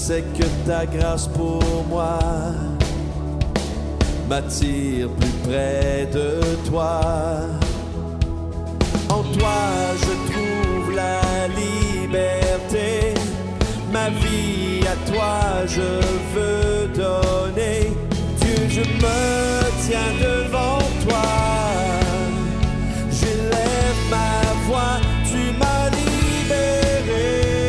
sais que ta grâce pour moi m'attire plus près de toi. En toi je trouve la liberté, ma vie à toi je veux donner. Dieu, je me tiens devant toi, j'élève ma voix, tu m'as libéré.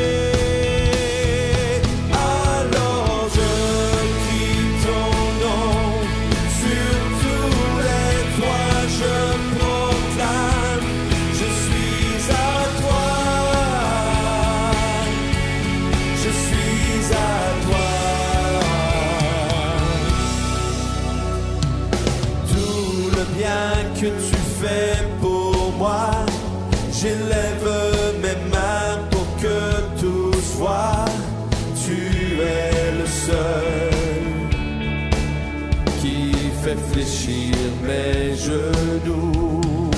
Alors je crie ton nom, sur tous les toits je proclame, je suis à toi, je suis à toi. Tout le bien que tu fais pour moi, j'élève mes mains pour que tous voient. Tu es le seul qui fait fléchir mes genoux.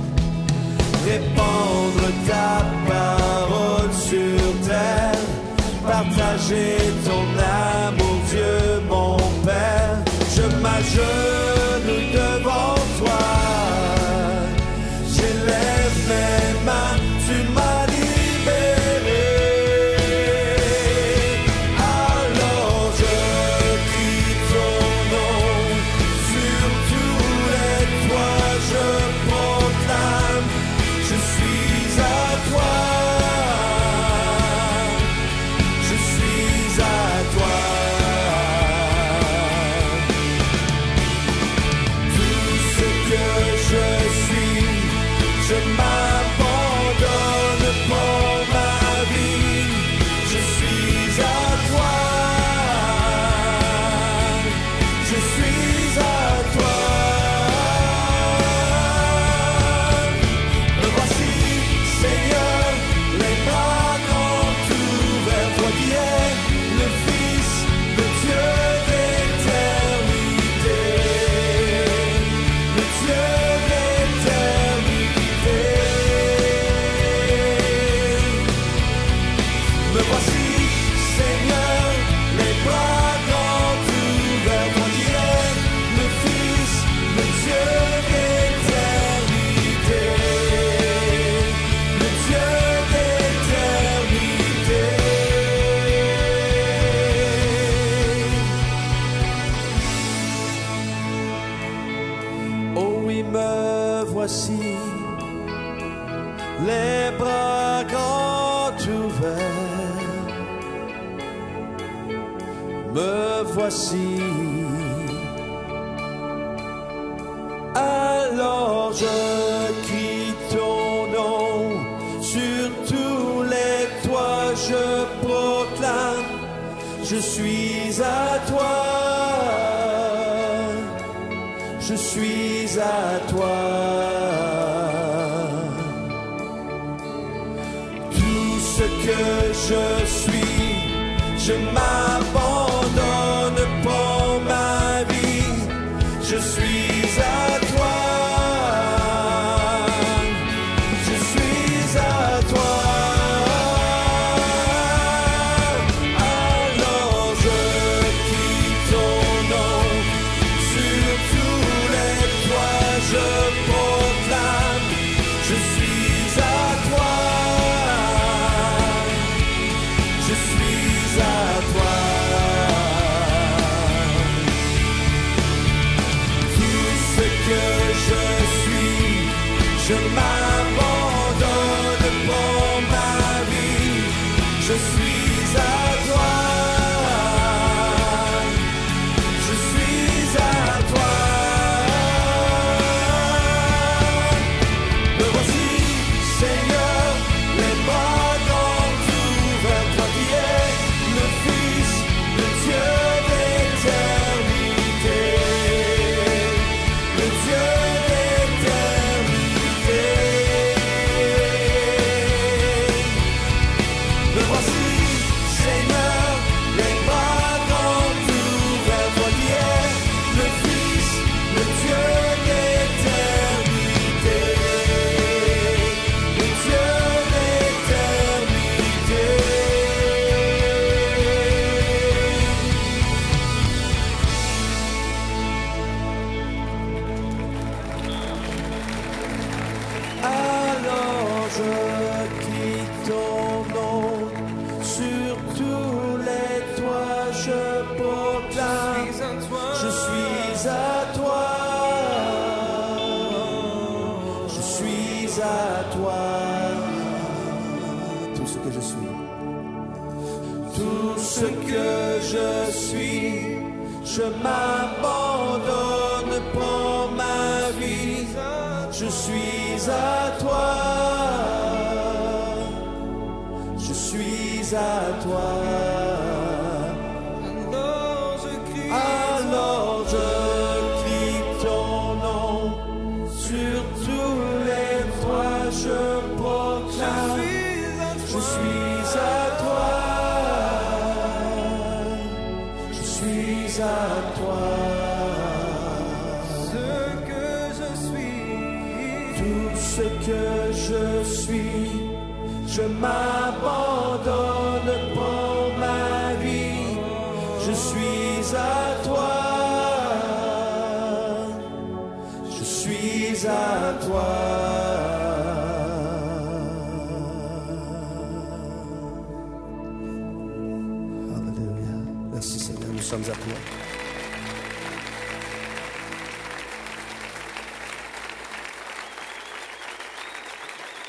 Répandre ta parole sur terre, partager ton amour, Dieu mon Père. Je m'agenouille devant toi, j'élève mes mains, tu m'as libéré. Alors je crie ton nom, sur tous les toits je proclame, je suis à toi, je suis à toi. Tout ce que je suis, je m'abandonne pour ma vie, je suis à toi, je suis à toi. Me voici, Seigneur, les bras grands ouverts, toi qui es le Fils de Dieu d'éternité, le Dieu d'éternité. Me voici, Seigneur, les bras grands ouverts, toi qui es le Fils de Dieu d'éternité, le Dieu d'éternité. Oh oui, me voici, les bras grands ouverts, me voici. Alors je crie ton nom, sur tous les toits je proclame, je suis à toi, je suis à toi. Tout ce que je suis, je m'abandonne pour ma vie, je suis à toi, je suis à toi. Alors je crie ton nom, sur tous les toits je proclame, je suis à toi, je suis à toi. Tout ce que je suis, je m'abandonne pour ma vie, je suis à toi, je suis à toi. Me voici, Seigneur, les bras grands ouverts, toi qui es le Fils de Dieu d'éternité, le Dieu d'éternité. Me voici, tout ce que je suis. Tout ce que je suis, je m'abandonne pour ma vie. Je suis à toi. Je suis à toi. Alors je crie ton nom. Sur tous les toits je proclame. Je suis à toi. Je suis à toi. Ce que je suis, tout ce que je suis, je m'abandonne pour ma vie. Je suis à toi. Je suis à toi. Alléluia. Merci Seigneur, nous sommes à toi.